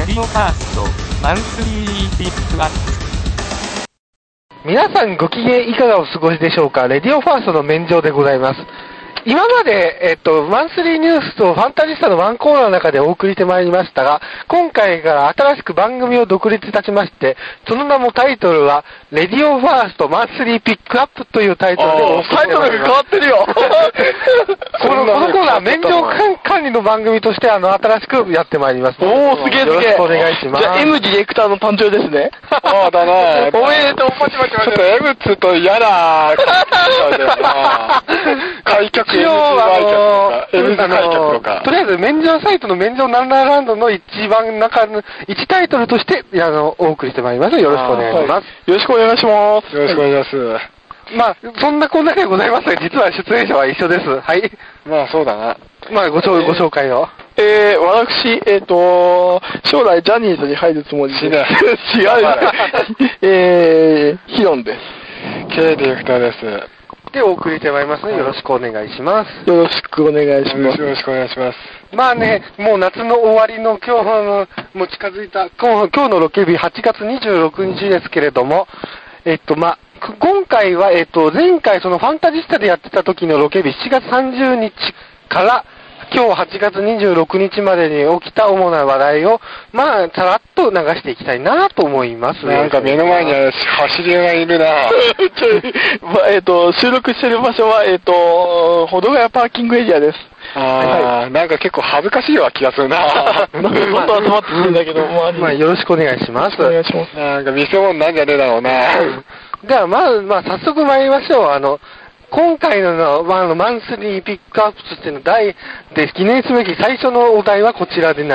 ディオファーストマンスリーピックアップ。 皆さんご機嫌いかがお過ごしでしょうか。レディオファーストの免状でございます。今まで、マンスリーニュースとファンタジスタのワンコーナーの中でお送りしてまいりましたが、今回から新しく番組を独立いたしまして、その名もタイトルは、レディオファーストマンスリーピックアップというタイトルでお送りしてまいります。 タイトルが変わってるよこのコーナー、免状管理の番組として新しくやってまいります。 おー、すげえすげえ。 よろしくお願いします。 じゃあ M ディレクターの誕生ですね。 そうだね。 おめでとう、パチパチパチ。 ちょっと M つと嫌な開脚 M 開脚とか。 とりあえず、免状サイトの免状ナンラーランドの一番中の1タイトルとして、お送りしてまいります。よろしくお願いします。 よろしくお願いします。 よろしくお願いします。 まあ、そんなこんなでございますが、実は出演者は一緒です。はい。 まあ、そうだな。 まあ、ご紹介を。 私、将来ジャニーズに入るつもりです。違う。ヒロンです。 K ディレクターです。 で、お送りしてまいりますので、よろしくお願いします。 よろしくお願いします。 よろしくお願いします。 まあね、もう夏の終わりの今日の、もう近づいた、今日のロケ日8月26日ですけれども、今回は、前回そのファンタジスタでやってた時のロケ日7月30日から、今日8月26日までに起きた主な話題を、まあ、さらっと流していきたいなと思います。 なんか目の前に走りがいるな収録してる場所は、保土ヶ谷パーキングエリアです。 はい、なんか結構恥ずかしいわ気がするなもっと集まってるんだけど、 まあ、よろしくお願いします。 お願いします。 なんか見せ物なんじゃねえだろうなでは、まあ、早速参りましょう。今回のマンスリーピックアップとしての記念すべき最初のお題はこちらです。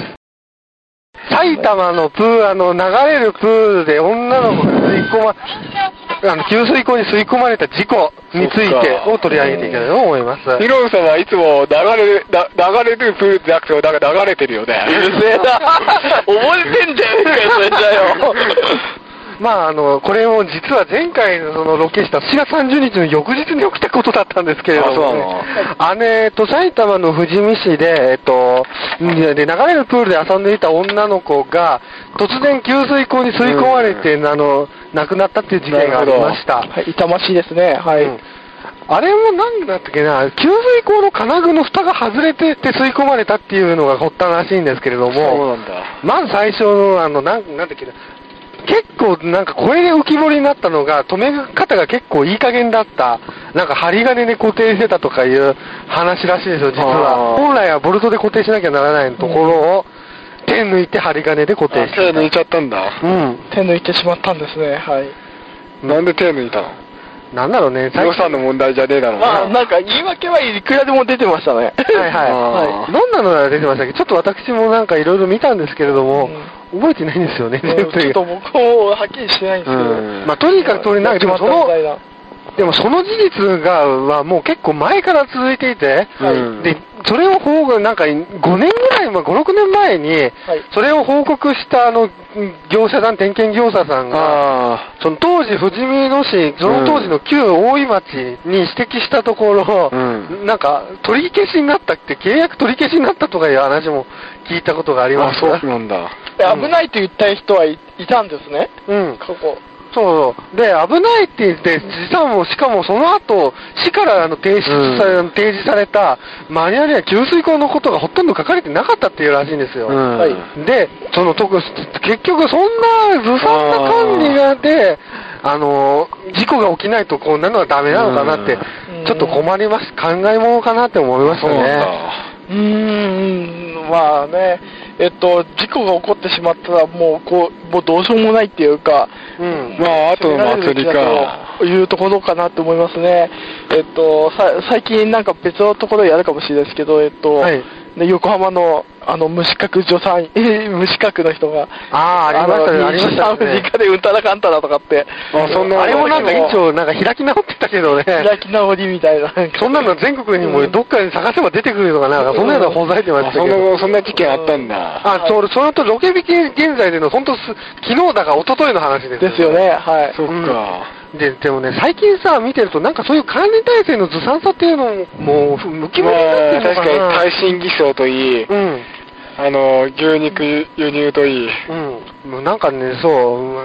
埼玉の流れるプールで女の子が給水口に吸い込まれた事故についてを取り上げていきたいと思います。 ヒロンさんはいつも流れるプールじゃなくて、なんか流れてるよね。 うるせえな覚えてんじゃねえかよ、それじゃよ。 まあこれも実は前回のそのロケした4月30日の翌日に起きたことだったんですけれども、ね、埼玉の富士見市で、流れるプールで遊んでいた女の子が、突然給水口に吸い込まれて、亡くなったっていう事件がありました。 はい、痛ましいですね。はい。 あれもなんだったっけな、給水口の金具の蓋が外れてって吸い込まれたっていうのが発端らしいんですけれども、 そうなんだ。 まず最初のなんだっけな、結構なんかこれで浮き彫りになったのが、止め方が結構いい加減だった。なんか針金で固定してたとかいう話らしいですよ、実は。本来はボルトで固定しなきゃならないところを、手抜いて針金で固定して手抜いちゃったんだ。 うん。 手抜いてしまったんですね、はい。 なんで手抜いたの？ なんだろうね、 予算の問題じゃねえだろうな。 まあ、なんか言い訳はいくらでも出てましたね。 はい。どんなのが出てましたっけ？ちょっと私もなんかいろいろ見たんですけれども、覚えてないんですよね、 ちょっと僕もはっきりしてないんですけど。 まあ、とにかくなんかでもその事実はもう結構前から続いていて、で、それをなんか5年ぐらい、5、6年前に、それを報告した点検業者さんが、その当時富士見野市、その当時の旧大井町に指摘したところ、なんか取り消しになったって、契約取り消しになったとかいう話も聞いたことがあります。 そうなんだ。 危ないと言った人はいたんですね。過去。 そう。で、危ないって言って、しかもその後、市から提示されたマニュアルや給水口のことがほとんど書かれてなかったっていうらしいんですよ。で、結局そんなずさんな管理で、事故が起きないとこんなのはダメなのかなって、ちょっと困ります。考えものかなって思いましたね。 まあね、事故が起こってしまったらもうどうしようもないっていうか、 まあ、あとの祭りか。 というところかなと思いますね。最近なんか別のところやるかもしれないですけど、横浜の無資格助産、無資格の人が、 ありましたね。 実家でうんたらかんたらとかって、 あれもなんか一応なんか開き直ってたけどね。 開き直りみたいな。 そんなの全国にもどっかに探せば出てくるのかな、そんなのほざいてましたけど。 そんな事件あったんだ。 その後ロケ引き現在での、本当昨日だか一昨日の話です。 ですよね、はい。 そっか。 でもね、最近さ、見てると、なんかそういう管理体制のずさんさっていうのも、もう、浮き彫りになってるのかな。 確かに耐震偽装といい、 牛肉輸入といい。 もうなんかね、そう、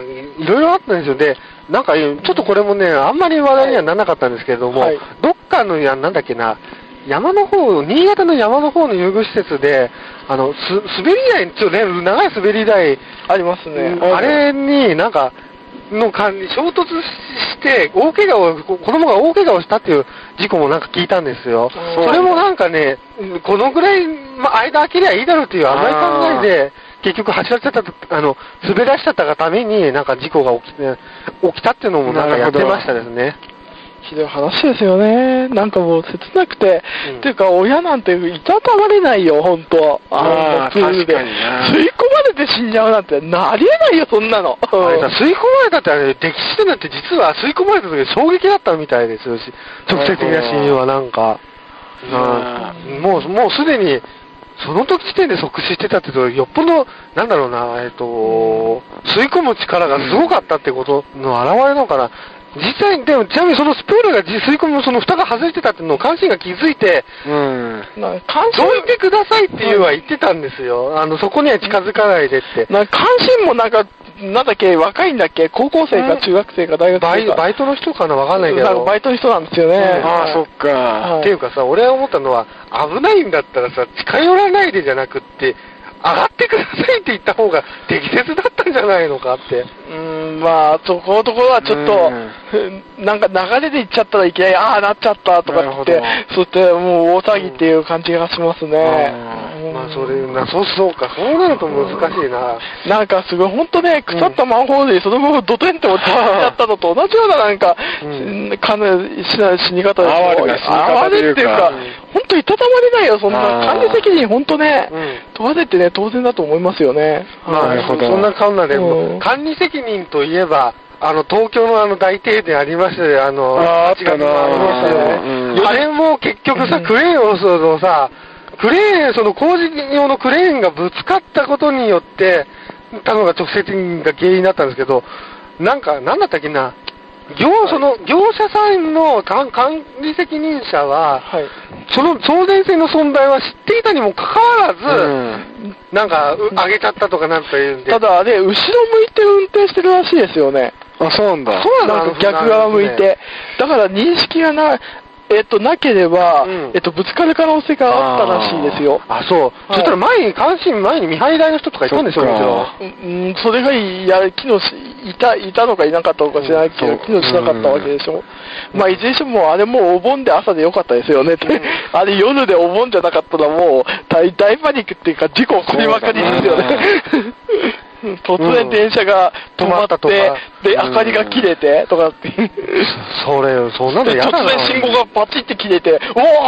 いろいろあったんですよ。で、なんか、ちょっとこれもね、あんまり話題にはならなかったんですけれども、どっかの、なんだっけな、山の方、新潟の山の方の遊具施設で、滑り台、ちょっとね、長い滑り台、 ありますね。 あれになんか、の間に衝突して、子供が大怪我をしたっていう事故もなんか聞いたんですよ。それもなんかね、このぐらい、間開けりゃいいだろうっていう甘い考えで、結局走らせちゃった、滑らしちゃったがために、なんか事故が起きたっていうのもなんかやってましたですね。 ひどい話ですよね。なんかもう切なくて、っていうか親なんていたたまれないよ、ほんと。プールで。吸い込まれて死んじゃうなんてなりえないよ、そんなの。 あれさ、吸い込まれたってあれ、歴史でなんて実は吸い込まれた時衝撃だったみたいですよし、直接的な死因はなんか。もうすでに、その時時点で即死してたって言うと、よっぽど、なんだろうな、吸い込む力がすごかったってことの表れなのかな。実際、でも、ちなみにそのスプールが吸い込む、その蓋が外れてたっていうのを監視員が気づいて、どいてくださいっていうのは言ってたんですよ。そこには近づかないでって。 監視員もなんだっけ、若いんだっけ、高校生か中学生か大学生か。 バイトの人かな、わかんないけど。 なんかバイトの人なんですよね。 そっか。 っていうかさ、俺は思ったのは、危ないんだったらさ、近寄らないでじゃなくって、上がってくださいって言った方が適切だったんじゃないのかって。 そこのところはちょっと、なんか流れで行っちゃったらいきなり、なっちゃったとかって、そうしてもう大騒ぎっていう感じがしますね。 そうか、そうなると難しいな。 なんかすごい、ほんとね、腐ったマンホールでそのままドテンって落ちちゃったのと同じようななんか、死に方ですよ。哀れっていうか、ほんといたたまれないよ、そんな。管理責任ほんとね、問われてね、当然だと思いますよね。 なるほど。そんなこんなで、管理責任といえば、東京の大停電ありましたよ、8月のありましたよね。あれも結局さ、クレーンをさ、その工事用のクレーンがぶつかったことによって、たのが直接が原因になったんですけど、なんだったっけな、業者さんの管理責任者は、その送電線の存在は知っていたにもかかわらず、なんか、上げちゃったとかなんというんで。 ただあれ、後ろ向いて運転してるらしいですよね。 そうなんだ。 そうなんだ。逆側向いて。だから認識がなければ、ぶつかる可能性があったらしいですよ。 そう。そしたら監視員前に見張り台の人とかいたんですよ、もちろん。それが機能いたのかいなかったのか知らないけど、機能しなかったわけでしょ。いずれにしても、あれもうお盆で朝でよかったですよねって。あれ夜でお盆じゃなかったらもう、大パニックっていうか、事故起こりまくりですよね。突然電車が止まって、で、明かりが切れて、とかって。 そうなんだ、 突然信号がパチって切れて、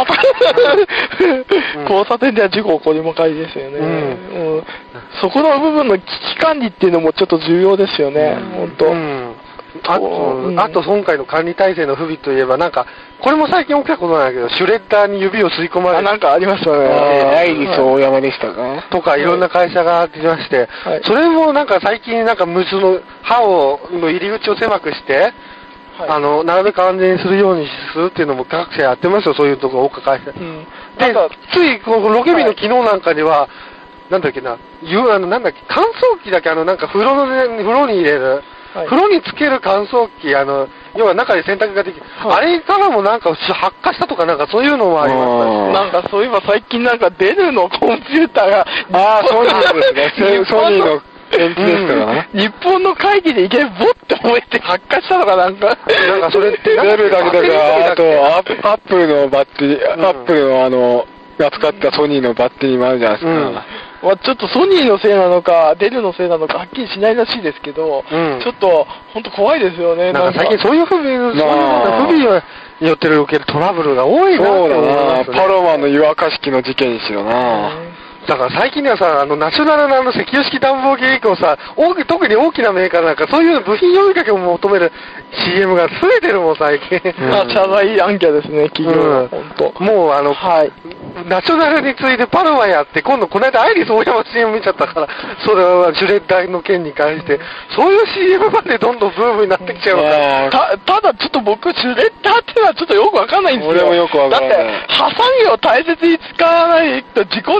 交差点では事故起こりまくりですよね。そこの部分の危機管理っていうのもちょっと重要ですよね、本当。 あと今回の管理体制の不備といえば、なんか、これも最近起きたことなんだけど、シュレッダーに指を吸い込まれて。 なんかありましたね。 アイリス大山でしたかとか、いろんな会社がありまして、それもなんか最近なんかその歯の入り口を狭くして、なるべく安全にするようにするっていうのも各社やってますよ、そういうところ、会社。で、つい、このロケ日の昨日なんかには、なんだっけな、なんだっけ、乾燥機だけなんか風呂に入れる。風呂につける乾燥機、要は中で洗濯ができる。あれからもなんか発火したとかなんかそういうのもありましたなんかそういえば最近なんかデルのコンピューターが、 そうですね。ソニーの電池ですからね。 日本の会議でいきなりボッて燃えて発火したのかなんか。 なんかそれってデルだけだから、あとアップルのバッテリー、アップルの扱ったソニーのバッテリーもあるじゃないですか。 ちょっとソニーのせいなのか、デルのせいなのか、はっきりしないらしいですけど、ちょっと、本当怖いですよね。 なんか最近そういう不備によって起きるトラブルが多いなと思いますね。 パロマの湯沸かし器の事件にしろな。 だから最近ではさ、ナショナルの石油式暖房機以降さ、特に大きなメーカーなんかそういう部品呼びかけを求める CM が増えてるもん、最近。 謝罪暗記ですね、企業は。本当。 もうナショナルに次いでパルマやって、この間アイリス大山 CM 見ちゃったから、それはシュレッダーの件に関して、そういう CM までどんどんブームになってきちゃうから。 ただちょっと僕、シュレッダーっていうのはちょっとよくわかんないんですよ。 俺もよくわかんない。 だって、ハサミを大切に使わないと事故るよとかっ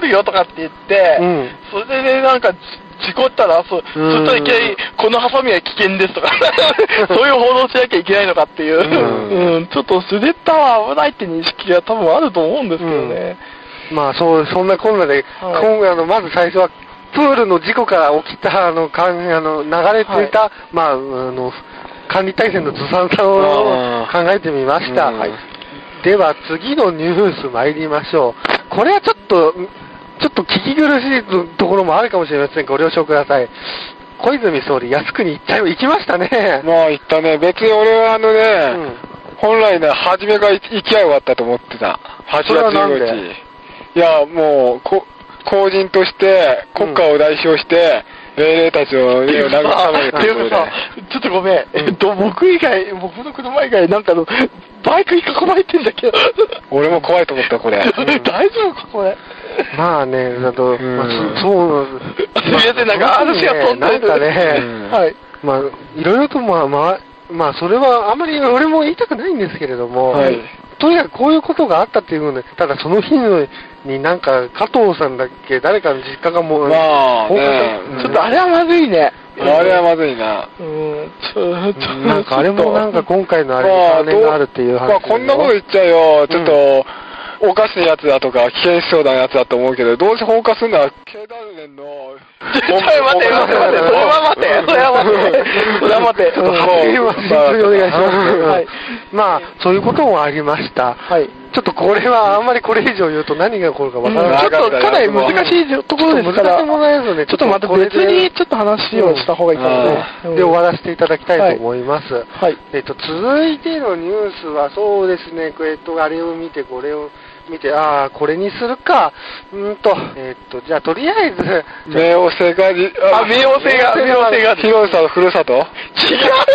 言って、それでなんか事故ったら、そしたらいきなり、このハサミは危険ですとか、そういう報道しなきゃいけないのかっていう、ちょっとスレッダーは危ないって認識が多分あると思うんですけどね。 まあそんなこんなで、まず最初は、プールの事故から起きた、流れていた、まあ、管理体制のずさんさを考えてみました。では、次のニュース参りましょう。これはちょっと聞き苦しいところもあるかもしれません。ご了承ください。小泉総理、靖国行きましたね。 まあ行ったね。別に俺は本来ね、初めから行きゃよかったと思ってた。8月15日。いや、もう、公人として、国家を代表して、英霊たちを慰めるというかさ、ちょっとごめん。僕の車以外、なんかバイクに囲まれてんだけど。 俺も怖いと思った、これ。 大丈夫か、これ。 まあね、そうなんか話が飛んでる。 なんかね、まあ、いろいろとまあ、それはあまり俺も言いたくないんですけれども、とにかくこういうことがあったっていうので、ただその日になんか加藤さんだっけ、誰かの実家がもう、 まあね、 ちょっとあれはまずいね。 あれはまずいな。 なんかあれもなんか今回のあれに関連があるっていう話。 まあこんなこと言っちゃうよ、ちょっと、おかしいやつだとか、危険しそうなやつだと思うけど、どうせ放火するのは、経団連の、 待て、それは待て。 お願いします。まあ、そういうこともありました。ちょっとこれはあんまりこれ以上言うと何が起こるかわからない。 ちょっとかなり難しいところですから、ちょっとまた別にちょっと話をした方がいいかもね。 で、終わらせていただきたいと思います。続いてのニュースはそうですね、あれを見て、これを見て、これにするか。じゃあとりあえず、 冥王星が、 冥王星が、 広さのふるさと？ 違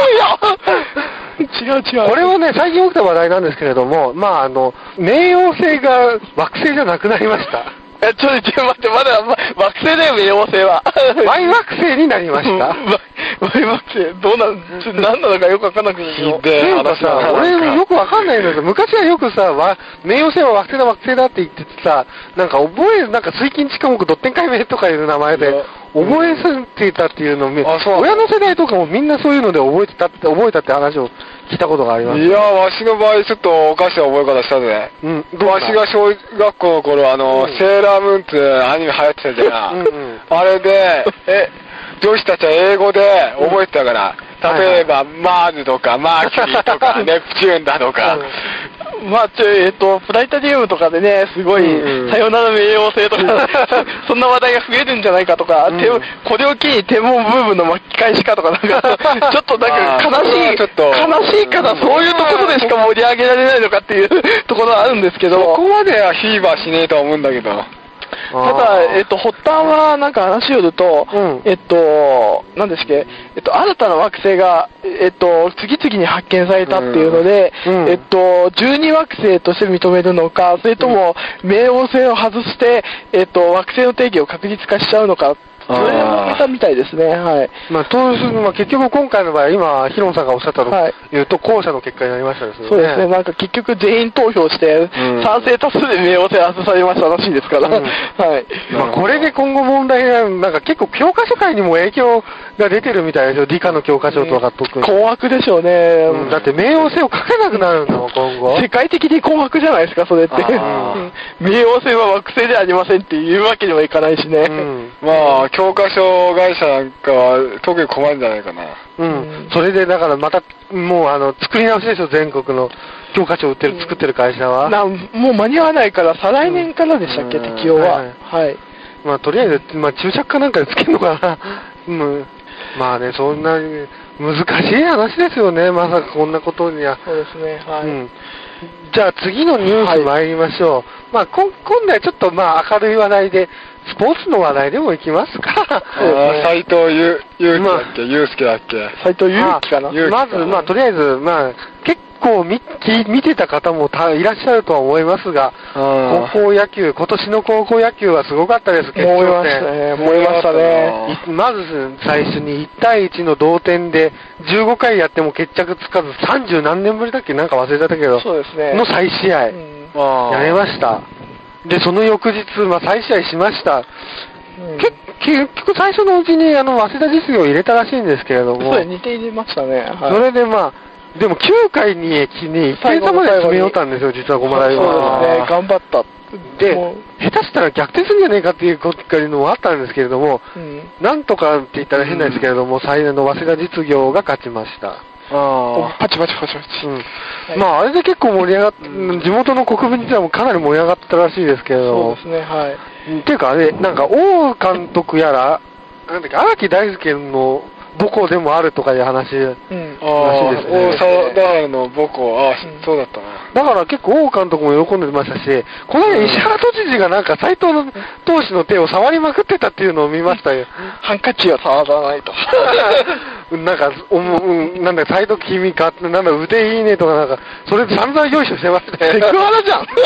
う。 これはね、最近起きた話題なんですけれども、まあ冥王星が惑星じゃなくなりました。 ちょっと待って、まだ惑星だよ、冥王星は。 Y惑星になりました。 Y惑星、何なのかよくわかんなくて。 俺もよくわかんないんだけど、昔はよくさ、冥王星は惑星だって言っててさ、なんか水金地科目ドッテン解明とかいう名前で、覚えてたっていうのを親の世代とかもみんなそういうので覚えたって話を聞いたことがあります。 いや、わしの場合ちょっとおかしな覚え方したぜ。わしが小学校の頃、セーラームーンってアニメ流行ってたじゃん。あれで、女子たちは英語で覚えてたから、例えば、マーズとか、マーキュリーとか、ネプチューンだとか。 まあ、プラネタリウムとかでね、すごい、さよなら冥王星とか、そんな話題が増えるんじゃないかとか、これを機に天文ブームの巻き返しかとか、なんか、ちょっとなんか悲しいからそういうところでしか盛り上げられないのかっていうところはあるんですけど。 そこまではフィーバーしねえとは思うんだけど。 ただ、発端はなんか話をすると、何ですっけ、新たな惑星が、次々に発見されたっていうので、12惑星として認めるのか、それとも、冥王星を外して、惑星の定義を確実化しちゃうのか、それも見たみたいですね。 結局今回の場合、今、ヒロンさんがおっしゃったのを言うと、後者の結果になりましたですね。 そうですね。なんか結局全員投票して、賛成多数で冥王星外されましたらしいですから。 これで今後問題が、なんか結構教科書界にも影響が出てるみたいですよ。理科の教科書とか特に。 困惑でしょうね。 だって冥王星を書けなくなるんだもん、今後。 世界的に困惑じゃないですか、それって。冥王星は惑星ではありませんって言うわけにはいかないしね。 まあ、教科書会社なんかは特に困るんじゃないかな。 それでだからまた、もう作り直しですよ、全国の教科書を作ってる会社は。 もう間に合わないから、再来年からでしたっけ、適用は。 まあ、とりあえず、注釈かなんかでつけるのかな。まあね、そんな難しい話ですよね、まさかこんなことには。 そうですね、 じゃあ次のニュース参りましょう。まあ、今度はちょっと明るい話題で、スポーツの話題でもいきますか。 斉藤祐介だっけ斉藤祐樹かな。 まず、とりあえず、結構見てた方もいらっしゃるとは思いますが、高校野球、今年の高校野球はすごかったです、 決勝戦。燃えましたね。 まず最初に1対1の同点で、15回やっても決着つかず、30何年ぶりだっけなんか忘れちゃったけど、 そうですね。 の再試合、やりました。 で、その翌日、再試合しました。結局最初のうちに早稲田実業を入れたらしいんですけれども。 そう、2点入れましたね。 はい、それででも9回に1点差まで詰め寄ったんですよ、実は駒大は。 そうですね、頑張った。 で、下手したら逆転するんじゃねえかっていうのもあったんですけれども、なんとかって言ったら変なんですけれども、最大の早稲田実業が勝ちました。 パチパチ。 あれで結構盛り上がっ地元の国分自体もかなり盛り上がったらしいですけれども。 そうですね、はい。 っていうか王監督やら、荒木大輔の母校でもあるとかいう話らしいですね。 大沢の母校、そうだったな。 だから結構王監督も喜んでましたし、この間石原都知事が斉藤投手の手を触りまくってたっていうのを見ましたよ。 ハンカチは触らないと。 斉藤君かって、腕いいねとかそれ散々用意してましたね。 セクハラじゃん。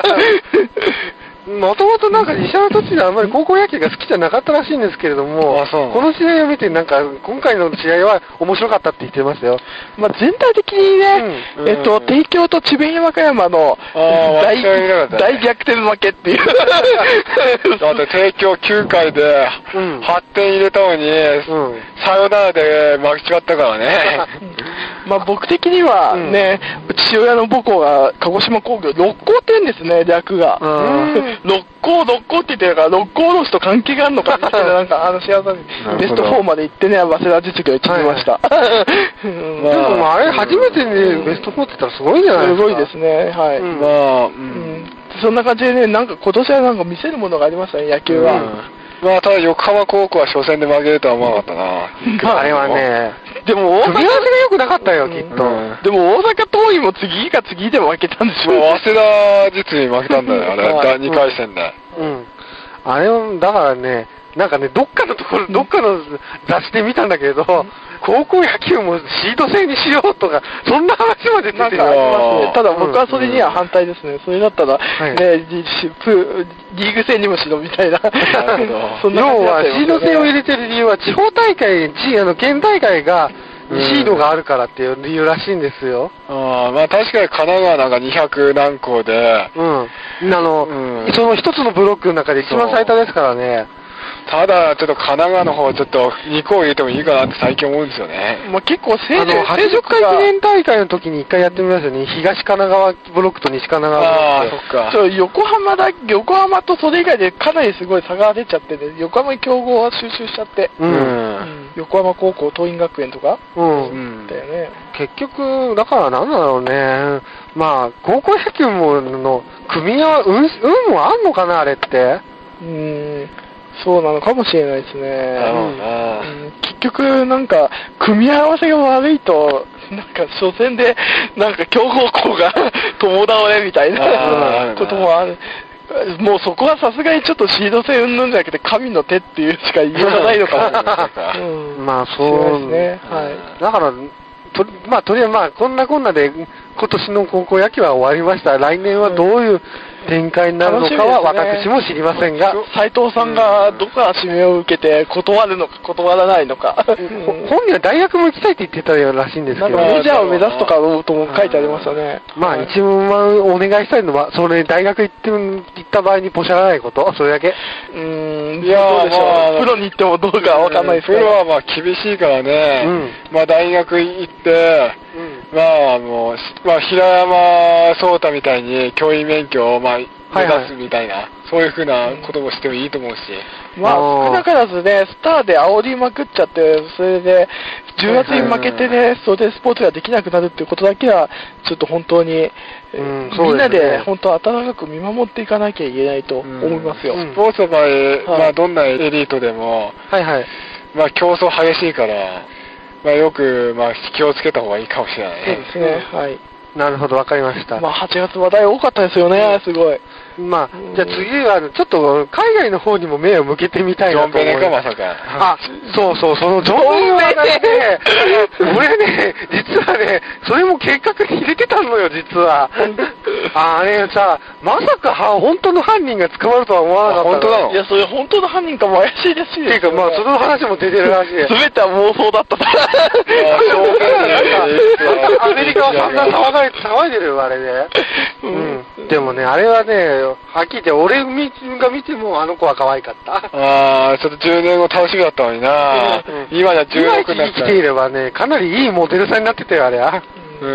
もともと石原都知事はあんまり高校野球が好きじゃなかったらしいんですけれども、この試合を見て今回の試合は面白かったって言ってましたよ。 全体的にね、帝京と智弁和歌山の大逆転負けっていう。 だって帝京9回で8点入れたのに、サヨナラで負け違ったからね。 僕的にはね、父親の母校が鹿児島工業、六甲って言うんですね、略が。六甲って言ってるから、六甲同士と関係があるのかみたいな、幸せにベスト4まで行ってね、早稲田実業に決めました。 でもあれ、初めてにベスト4って言ったらすごいじゃないですか。 すごいですね、はい。そんな感じでね、今年は見せるものがありましたね、野球は。 ただ横浜高校は初戦で負けるとは思わなかったな。 あれはね、 でも組み合わせが良くなかったよ、きっと。 でも大阪桐蔭も次か次で負けたんですよ。 早稲田実に負けたんだよ、あれ、2回戦で。 あれは、だからね、どっかの雑誌で見たんだけど、高校野球もシード制にしようとか、そんな話まで出てる。 ただ僕はそれには反対ですね。それだったら、リーグ戦にもしろみたいな。 要は、シード制を入れてる理由は、地方大会、県大会が、シードがあるからっていう理由らしいんですよ。 確かに神奈川200何校で、 その一つのブロックの中で一番最多ですからね。 ただ、ちょっと神奈川の方、ちょっと2校入れてもいいかなって最近思うんですよね。 結構80 回記念大会の時に1回やってみましたよね。東神奈川ブロックと西神奈川ブロック。 そっか。 横浜とそれ以外でかなりすごい差が出ちゃってね、横浜に競合は収集しちゃって。横浜高校、桐蔭学園とか。だよね。 結局、だからなんだろうね。高校野球の組み合わせ、運もあんのかな、あれって。 そうなのかもしれないですね。結局、組み合わせが悪いと、初戦で、強豪校が共倒れみたいなこともある。もうそこはさすがにちょっとシード戦云々じゃなくて、神の手っていうしか言いようがないのかも。 そうですね。だから、とりあえずこんなこんなで、今年の高校野球は終わりました。来年はどういう展開になるのかは私も知りませんが、 斉藤さんがどこから指名を受けて断るのか断らないのか。 本人は大学も行きたいって言ってたらしいんですけど、 メジャーを目指すとかとも書いてありましたね。 一番お願いしたいのは、大学行った場合にポシャらないこと、それだけ。 どうでしょう。プロに行ってもどうかわかんないですけど。 プロは厳しいからね、大学行って、平山壮太みたいに教員免許を目指すみたいな、そういうふうなこともしてもいいと思うし。 少なからずね、スターで煽りまくっちゃって、それで、10月に負けてね、それでスポーツができなくなるっていうことだけは、ちょっと本当に、みんなで本当温かく見守っていかなきゃいけないと思いますよ。 スポーツの場合、どんなエリートでも、競争激しいから、よく、気をつけた方がいいかもしれないね。 そうですね、はい。 なるほど、わかりました。 8月話題多かったですよね、すごい。 じゃあ次は、ちょっと海外の方にも目を向けてみたいなと思います。 ジョンベネか、まさか。 そのジョンベネ俺ね、実はね、それも計画に入れてたのよ、実は。あれさ、まさか本当の犯人が捕まるとは思わなかった。 本当なの？ いや、それ本当の犯人かも怪しいですし。 っていうか、その話も出てるらしい。 全ては妄想だった。 アメリカは散々騒いでるよ、あれで。 でもね、あれはね、はっきり言って俺が見てもあの子は可愛かった。 ああ、ちょっと10年後楽しみだったのにな、今じゃ16になった。 今生きていればね、かなりいいモデルさんになってたよ、あれは。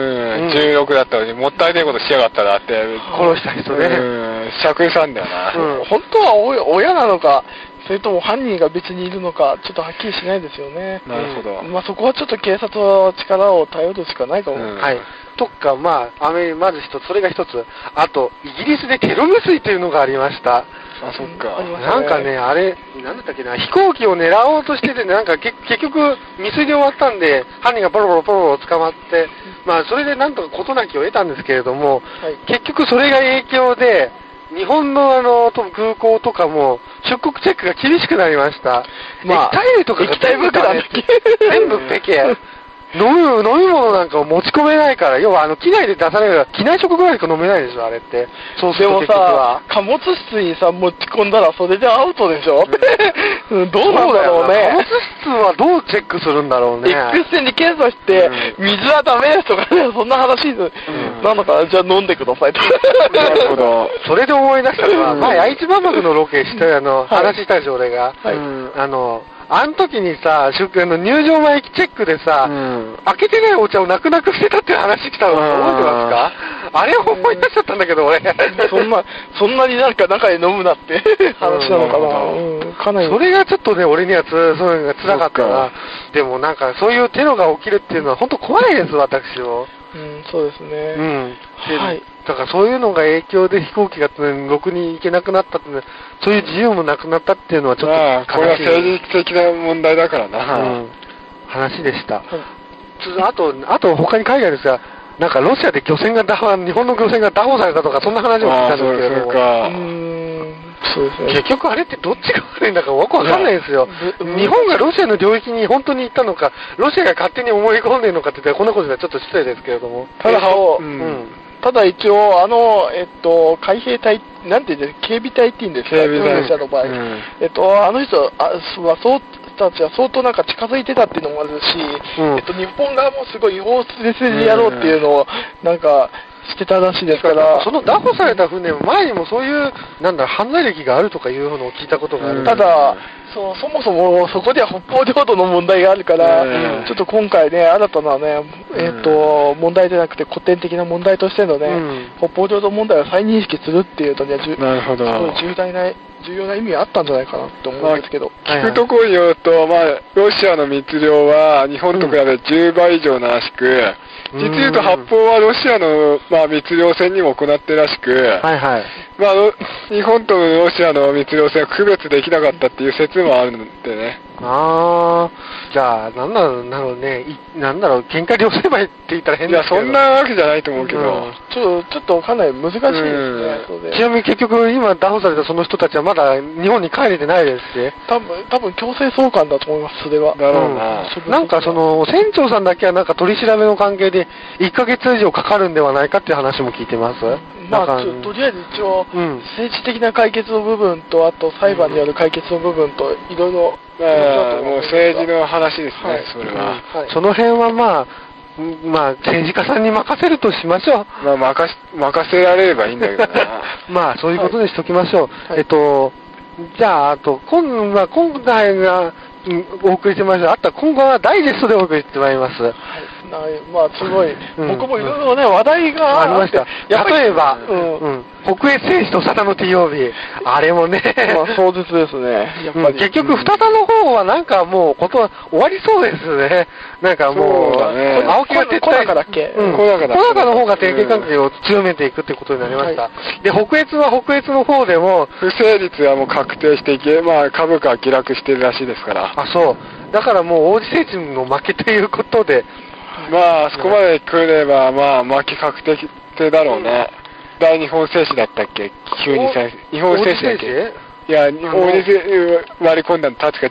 16だったのにもったいないことしやがったなって。 殺した人ね。 釈さんだよな。 本当は親なのか、それとも犯人が別にいるのか、ちょっとはっきりしないですよね。 なるほど。 まあそこはちょっと警察の力を頼るしかないかも。 はい。とか、まあ、まず一つ、それが一つ。あと、イギリスでテロ未遂というのがありました。 あ、そっか。 なんかね、あれ、なんだったっけな、飛行機を狙おうとしてて、なんか結局、未遂で終わったんで、犯人がポロポロ捕まって、まあ、それでなんとか事なきを得たんですけれども、結局それが影響で、日本の空港とかも出国チェックが厳しくなりました。まあ、液体類とかが全部ペケ。飲み物なんかを持ち込めないから、要は機内で出される機内食ぐらいしか飲めないでしょ、あれって。 そうでもさ、貨物室にさ、持ち込んだらそれでアウトでしょどうなんだろうね。 貨物室はどうチェックするんだろうね。 X 線に検査して、水はダメですとかね、そんな話なのかな、じゃあ飲んでくださいと。 なるほど。それで思い出したのは、前、愛知万博のロケして、話したでしょ、俺が。あの時にさ、入場前チェックでさ、開けてないお茶を泣く泣く捨てたっていう話来たの覚えてますか？あれを思い出しちゃったんだけど、俺。 そんなになんか中で飲むなって話なのかな。かなり。 それがちょっとね、俺にはそういうのが辛かったな。でもなんか、そういうテロが起きるっていうのは本当怖いです、私も。 そうですね。 はい。だからそういうのが影響で飛行機がろくに行けなくなったっていうのは、そういう自由もなくなったっていうのはちょっと悲しい。 これは政治的な問題だからな。 話でした。あと他に海外ですが、なんかロシアで日本の漁船が拿捕されたとか、そんな話も聞いたんですけれども。そうですね。結局あれってどっちが悪いんだかよくわかんないんですよ。日本がロシアの領域に本当に行ったのか、ロシアが勝手に思い込んでるのかって言ったらこんなことではちょっと失礼ですけれども。 ただ一応、海兵隊、なんて言うんですか、警備隊って言うんですか、ロシアの場合。あの人はたちは相当なんか近づいてたっていうのもあるし、日本側もすごい違法列でやろうっていうのを、なんか、してたらしいですから。 その拿捕された船も前にもそういう、犯罪歴があるとかいうのを聞いたことがある。 ただ、そもそもそこでは北方領土の問題があるから、ちょっと今回ね、新たなね、問題じゃなくて古典的な問題としてのね、北方領土問題を再認識するっていうのには、 なるほど。 すごい重要な意味があったんじゃないかなって思うんですけど。 聞くところによると、ロシアの密漁は日本と比べて10倍以上ならしく、実言うと発砲はロシアの、密漁船にも行ってらしく、日本とロシアの密漁船は区別できなかったっていう説もあるんでね。 じゃあ、なんだろうね、喧嘩両成敗って言ったら変だけど。 いや、そんなわけじゃないと思うけど。 ちょっとかなり難しいですね。 ちなみに結局、今、拿捕されたその人たちはまだ日本に帰れてないですし。 多分強制送還だと思います、それは。 だろうな。 なんか船長さんだけはなんか取り調べの関係で1ヶ月以上かかるんではないかっていう話も聞いてます。 とりあえず一応、政治的な解決の部分と、あと裁判による解決の部分と、いろいろ、 もう政治の話ですね、それは。 その辺は政治家さんに任せるとしましょう。 任せられればいいんだけどな。 そういうことにしときましょう。じゃあ、あと、今回が、お送りしてました。あとは今後はダイジェストでお送りしてまいります。 すごい、僕もいろいろね、話題がありました。例えば、北越戦士と沙汰の TOB。あれもね。 壮絶ですね。やっぱり。 結局、二田の方はなんかもう、ことは終わりそうですね。なんかもう、青木が撤退。 小高だっけ？ 小高の方が提携関係を強めていくってことになりました。で、北越は北越の方でも、 不成立はもう確定していけ、株価は下落してるらしいですから。 そう。だからもう、王子聖地の負けということで。 そこまで来れば、負け確定だろうね。大日本製紙だったっけ？急に日本製紙だっけ？いや、大西割り込んだの確か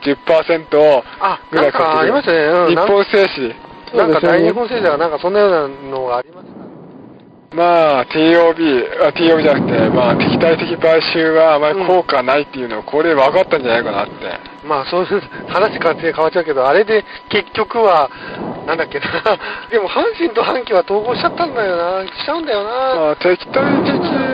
10% ぐらいかありましたね。 日本製紙。 なんか大日本製紙はなんかそんなようなのがありました。 TOB じゃなくて、敵対的買収はあまり効果ないっていうのは、これ分かったんじゃないかなって。 そういう話変わっちゃうけど、あれで結局は、 なんだっけな。でも、阪神と阪急は統合しちゃったんだよな。しちゃうんだよな。 まあ、適当に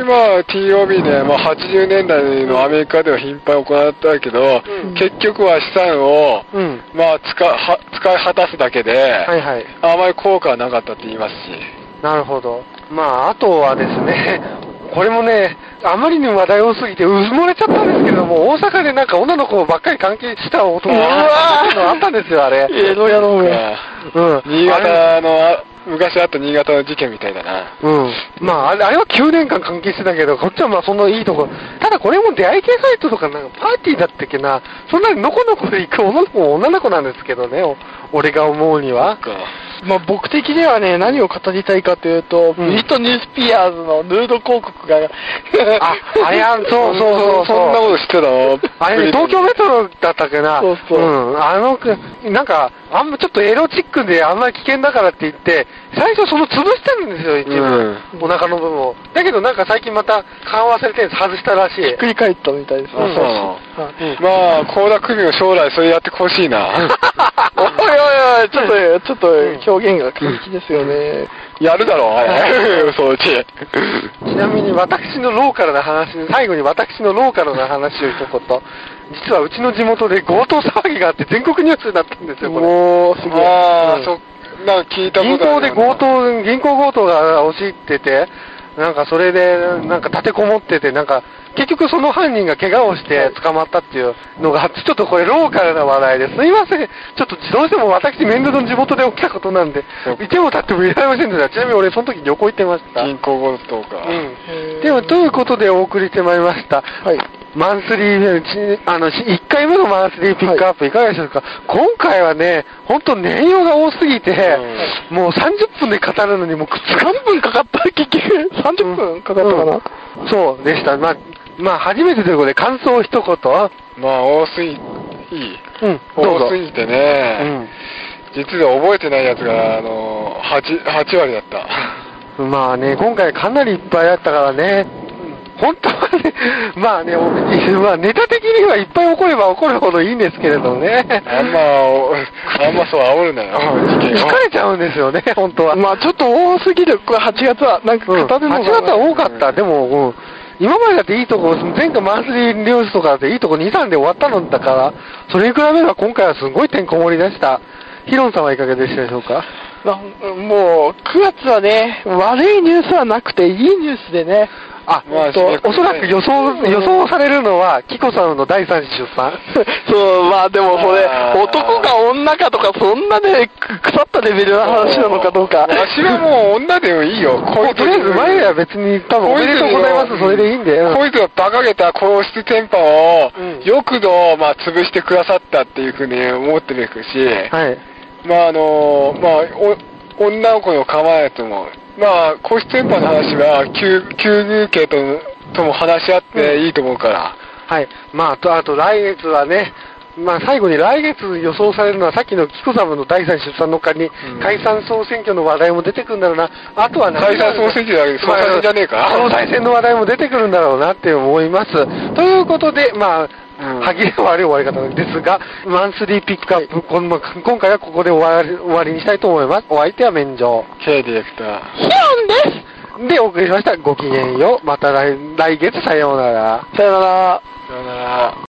TOB で、80年代のアメリカでは頻繁に行ったけど、結局は資産を、使い果たすだけで、あまり効果はなかったって言いますし。 なるほど。まあ、あとはですね、これもね、あまりにも話題多すぎて、埋もれちゃったんですけども、大阪でなんか女の子ばっかり関係した男があったんですよ、あれ。 やろうや。 新潟の、昔あった新潟の事件みたいだな。 まあ、あれは9年間関係してたけど、こっちはまあそんないいとこ。ただこれも出会い系サイトとかなんかパーティーだったっけな。そんなにのこのこで行く女の子も女の子なんですけどね、俺が思うには。 まあ僕的にはね、何を語りたいかというと、ブリトニー・スピアーズのヌード広告が、 あれや、そう、 そんなこと知ってたの？ あれね、東京メトロだったっけな。なんか、あんまちょっとエロチックであんまり危険だからって言って、最初その潰してるんですよ、一部。お腹の部分を。だけどなんか最近また緩和されて外したらしい。 ひっくり返ったみたいですね。 そうなの。まあ、倖田來未の将来それやってほしいな。 おいおい、ちょっと表現が過激ですよね。 やるだろう、あれ。そのうち。 ちなみに私のローカルな話、最後に私のローカルな話を一言。実はうちの地元で強盗騒ぎがあって全国ニュースになったんですよ、これ。 すごい。 なんか聞いたことある。 銀行強盗が押し入ってて、なんかそれで、なんか立てこもってて、なんか、結局その犯人が怪我をして捕まったっていうのがあって、ちょっとこれローカルな話題です。すいません。ちょっとどうしても私、メンドの地元で起きたことなんで、いても立ってもいられませんでした。ちなみに俺その時旅行行ってました。 銀行強盗か。 でも、ということでお送りしてまいりました。マンスリー、1回目のマンスリーピックアップいかがでしょうか。今回はね、ほんと年用が多すぎて、もう30分で語るのにもう何分かかった結局。30分かかったかな。そうでした。まあ、初めてということで感想を一言。 まあ、多すぎてね、実は覚えてないやつが、8割だった。 まあね、今回かなりいっぱいあったからね。本当はね、まあね、ネタ的にはいっぱい起これば起こるほどいいんですけれどね。 あんまそう煽るなよ。 疲れちゃうんですよね、本当は。 まあちょっと多すぎる。これ8月は、なんか語るのが、 8月は多かった。でも、今までだっていいとこ、前回マンスリーニュースとかだっていいとこ2、3で終わったのだから、それに比べれば今回はすごいてんこ盛りでした。ヒロンさんはいかがでしたでしょうか？ もう、9月はね、悪いニュースはなくていいニュースでね、 おそらく予想されるのは、キコさんの第3子出産。 そう、まあでもこれ、男か女かとか、そんなね、腐ったレベルの話なのかどうか。 私はもう女でもいいよ。 とりあえず前は別に多分おめでとうございます、それでいいんで。 こいつが馬鹿げた皇室テンパを、よくぞ、まあ潰してくださったっていうふうに思ってるし、まあ女の子の構えとも、まあ、皇室テンパの話は、旧宮家とも話し合っていいと思うから。 まあ、あと来月はね、まあ最後に来月予想されるのはさっきのキコ様の第3出産の間に解散総選挙の話題も出てくるんだろうな。あとは解散総選挙だけど、総裁選じゃねえか。 総裁選の話題も出てくるんだろうなって思います。ということで、まあ、歯切れ悪い終わり方ですが、マンスリーピックアップ、今回はここで終わりにしたいと思います。お相手は免状。 K ディレクター。 ヒロンです。 で、お送りしました。ごきげんよう。また来月さようなら。 さようなら。 さようなら。